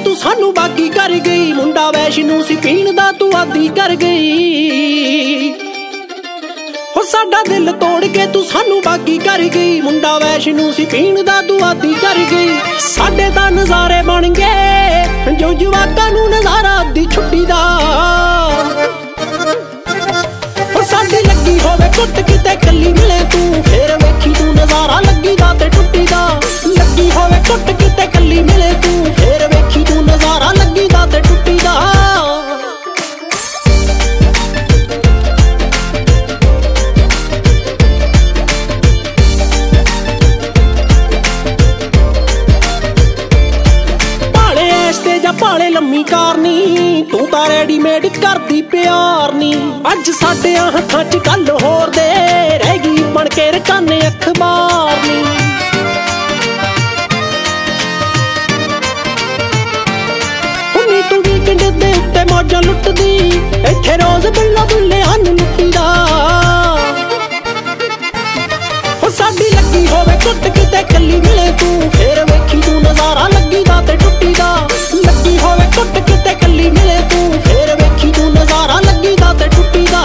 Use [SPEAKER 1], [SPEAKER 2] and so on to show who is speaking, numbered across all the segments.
[SPEAKER 1] तू सानू बाकी कर गई। मुंडा वैश्नू सी पीण दा तू आदी कर गई। हो साडा दिल तोड़ के तू सानू बाकी कर गई। मुंडा वैश्नू सी पीण दा तू आदी कर गई। साडे तां नज़ारे बन गए जो जवाकां नू नज़ारा दी छुट्टी दा। हो साडी लगी होवे कुट किते कली मिले तू फिर वेखी तू नज़ारा लगी दा ते टुट्टी दा। लगी होवे कुट किते कली मिले तू फिर वेखी तू नज़ारा लगी दा ते टुट्टी दा। भाले ऐशते जा भाले लम्मी कारनी तू तां रेडीमेड करदी प्यार नी। अज साडे हत्थां च गल होर दे रह गई बन के रकाने अखबार नी। तू वीकेंड दे उत्ते मौजां लुटदी इत्थे रोज बिल्लो बिल्ले हन लुट्टी दा। हो साडी लगी होवे कुट किते कली मिले तू फिर वेखी तू नज़ारा लगी दा ते टुट्टी दा। लगी होवे कुट किते कली मिले तू फिर वेखी तू नज़ारा लगी दा ते टुट्टी दा।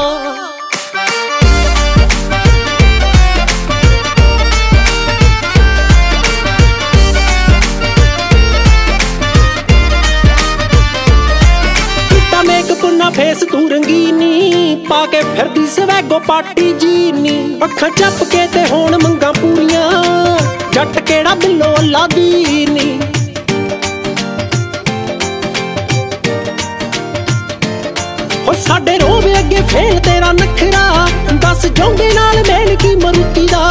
[SPEAKER 1] फेस तू रंगीनी पाके फिरदी स्वैगो पार्टी जीनी। अखां चप के ते होण मंगां पूरियां जट केड़ा बिल्लो अल्लाह दी नी। हो साडे रोवे अगे फेल तेरा नखरा दस जोंगे नाल मेल की मरुती दा।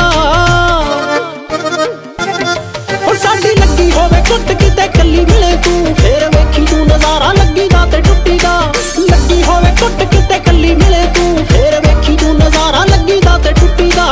[SPEAKER 1] हो साडी लगी होवे कुट किते कली मिले तू फिर वेखी तू नज़ारा लगी दा ते टुट्टी दा। लगी होवे कुट किते कली मिले तू फिर वेखी तू नज़ारा लगी दा ते टुट्टी दा।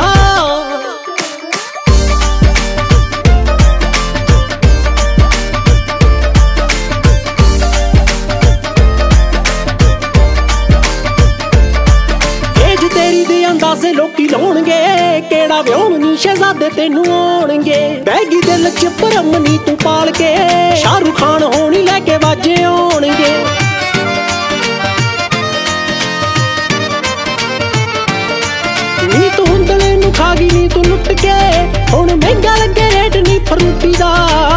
[SPEAKER 1] एज तेरी दे अंदाजे लोकी लाउणगे केड़ा व्योण नी शहजादे तेनू आउणगे। बैगी दिल च भरम नी तू पाल के शाहरुख खान होनी लैके वाजे आउणगे। नी तू हुंदले नू खा गई नी तू लुट के हुण महंगा लगे रेट नी फ्रूटी दा।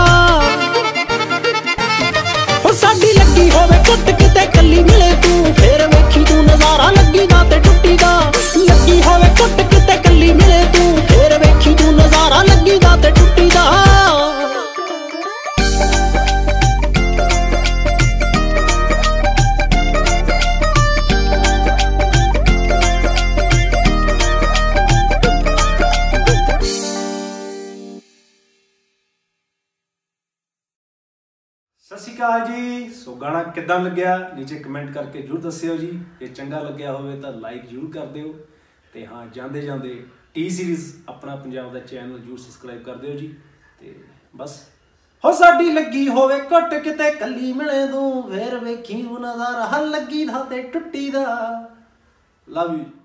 [SPEAKER 1] हो साडी लगी होवे कुट किते कली मिले तू फिर वेखी तू नज़ारा लगी दा ते टुट्टी दा। लगी होवे कुट किते कली मिले तू फिर वेखी तू नज़ारा लगी दा ते टुट्टी दा।
[SPEAKER 2] सत श्री अकाल जी। सो गाना किद्दां लग्या नीचे कमेंट करके जरूर दस्सिओ जी। जे चंगा लग्या होवे तां लाइक जरूर कर दिओ ते हाँ जांदे जांदे टी सीरीज़ अपना पंजाब दा चैनल जरूर सबसक्राइब कर दिओ जी। ते बस हो साडी लगी होवे कुट किते कली मिले तू फिर वेखी नज़ारा लगी दा ते टुट्टी दा। Love you.